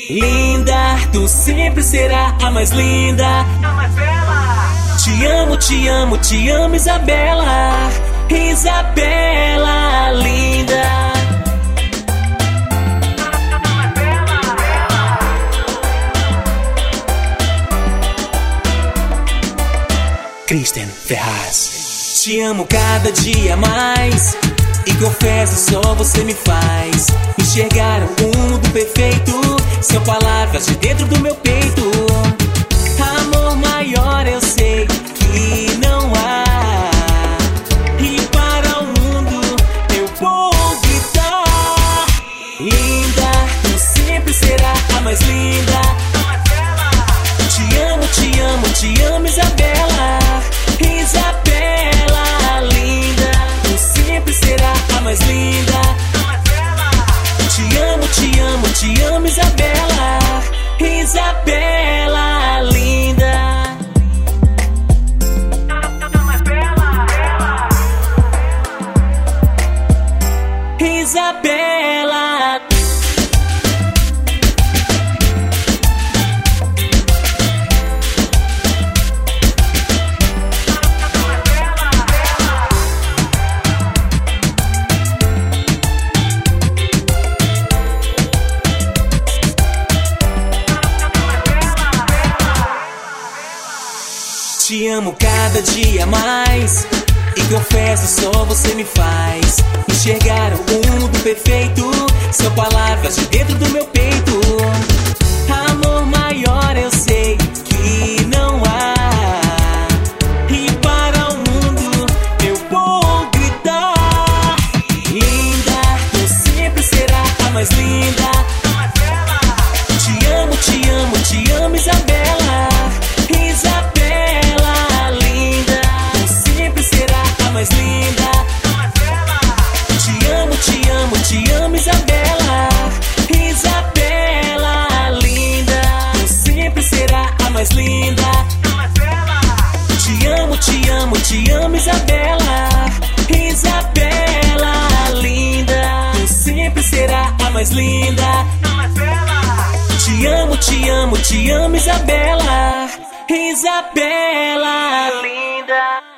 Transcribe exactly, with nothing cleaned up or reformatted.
Linda, tu sempre será a mais linda, a mais bela. Te amo, te amo, te amo, Isabela. Isabela, linda. Kristen Ferraz. Te amo cada dia mais, e confesso, só você me faz enxergar um mundo perfeito. São palavras de dentro do meu peito. Amor maior eu sei que não há, e para o mundo eu vou gritar. Linda, tu sempre será a mais linda. Te amo, te amo, te amo, Isabela. Isabela, linda, tu sempre será a mais linda. Te amo, te amo, te amo, Isabela. Isabela, linda. Isabela. Te amo cada dia mais, e confesso, só você me faz enxergar um mundo perfeito. São palavras de dentro do meu peito. Amor maior eu sei que não há, e para o mundo eu vou gritar. Linda, tu sempre será a mais linda. Te amo, te amo, te amo, Isabela. Isabela, linda, tu sempre será a mais linda. Te amo, te amo, te amo, Isabela. Isabela, linda, tu sempre será a mais linda. Te amo, te amo, te amo, Isabela. Isabela, linda, tu sempre será a mais linda. Te amo, te amo, te amo, Isabela. Isabela, linda.